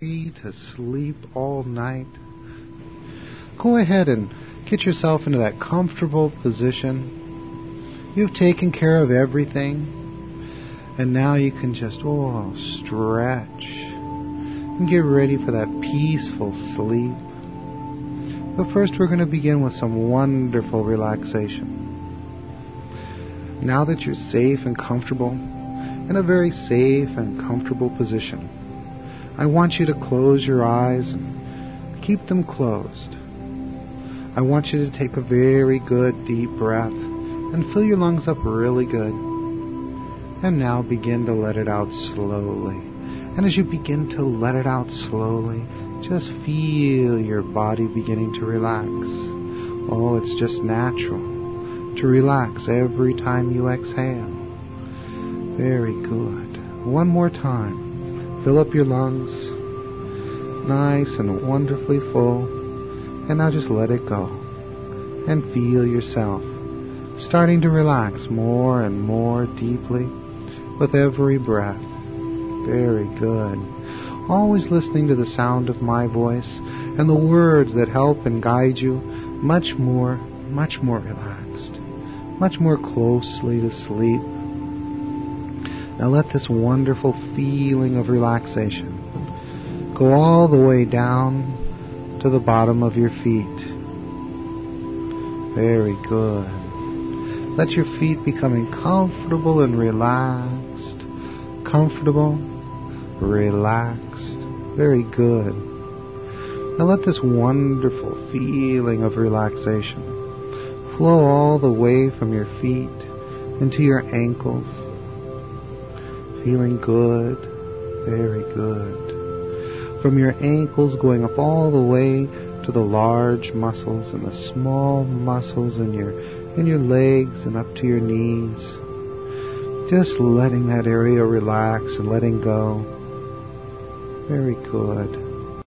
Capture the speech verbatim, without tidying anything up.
To sleep all night. Go ahead and get yourself into that comfortable position. You've taken care of everything, and now you can just oh stretch and get ready for that peaceful sleep. But first we're going to begin with some wonderful relaxation. Now that you're safe and comfortable, in a very safe and comfortable position, I want you to close your eyes and keep them closed. I want you to take a very good deep breath and fill your lungs up really good. And now begin to let it out slowly. And as you begin to let it out slowly, just feel your body beginning to relax. Oh, it's just natural to relax every time you exhale. Very good. One more time. Fill up your lungs, nice and wonderfully full, and now just let it go, and feel yourself starting to relax more and more deeply with every breath. Very good. Always listening to the sound of my voice and the words that help and guide you much more, much more relaxed, much more closely to sleep. Now let this wonderful feeling of relaxation go all the way down to the bottom of your feet. Very good. Let your feet becoming comfortable and relaxed. Comfortable, relaxed. Very good. Now let this wonderful feeling of relaxation flow all the way from your feet into your ankles. Feeling good, very good. From your ankles going up all the way to the large muscles and the small muscles in your in your legs and up to your knees. Just letting that area relax and letting go. Very good.